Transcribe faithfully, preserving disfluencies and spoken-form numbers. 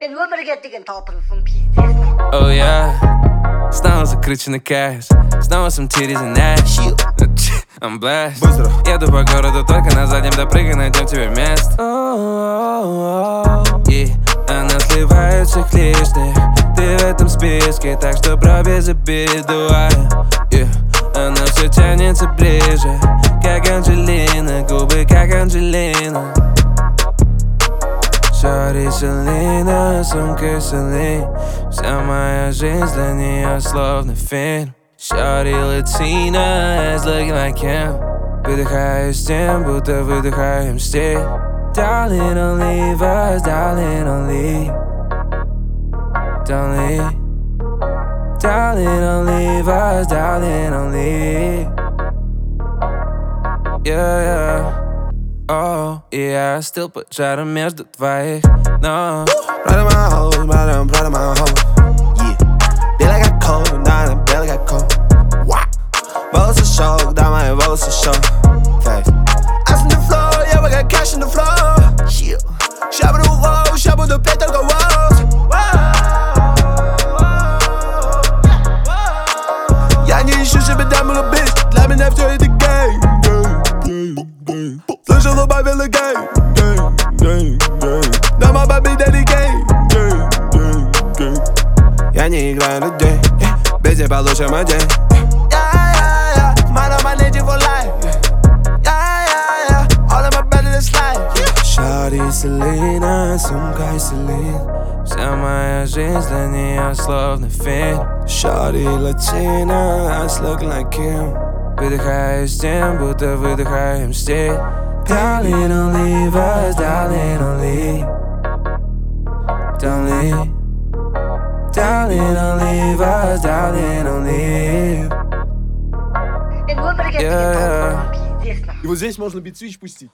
Ben өмірге деген талпынысым пиздец. Oh yeah. Снова закрученный кэш, снова some titties and ass. I'm blessed. Быстро. Еду по городу только на заднем, допрыгай, найдем тебе место. И она сливает всех лишних. Ты в этом списке, так что брови забидывай. Yeah. Она все тянется ближе, как Анджелина, губы как Анджелина. Шорти Селина, сумка Селин. Вся моя жизнь для нее словно фильм. Шорти Латина, ass looking like him. Выдыхаю с тем, будто выдыхаем стиль. Darling, don't leave us, darling, don't leave. Don't leave. Darling, don't leave us, darling, don't leave. Yeah, yeah. Oh, yeah, I still put shadow между твоих ног. Right in my hole, right in, right in my hole. Yeah. Белый как кофе, да, белый как кофе. Волосы шоу, да, мои волосы шоу. Face. Ass on the floor, yeah, we got cash on the floor. Yeah. Ща буду воу, ща буду петь только воу. Я не ищу себе даму, бич. Для меня все это гей. Слышал, убавила гей. Да, мой baby daddy гей. Я не играю людей. Без них получим один. Man on my nature for life. Yeah, yeah, yeah. All of my better than slide. Шорти Селина, сумка Селин. Вся моя жизнь для нее словно фильм. Shorty Latina, ass looking like Kim. Выдыхаю с тем, будто выдыхаем стиль. Darling, don't leave us, darling, don't leave. Don't leave. Darling, don't leave us, darling, don't leave. Ben өмірге деген Yeah, yeah. талпынысым пиздец. И вот здесь можно бит-свич пустить.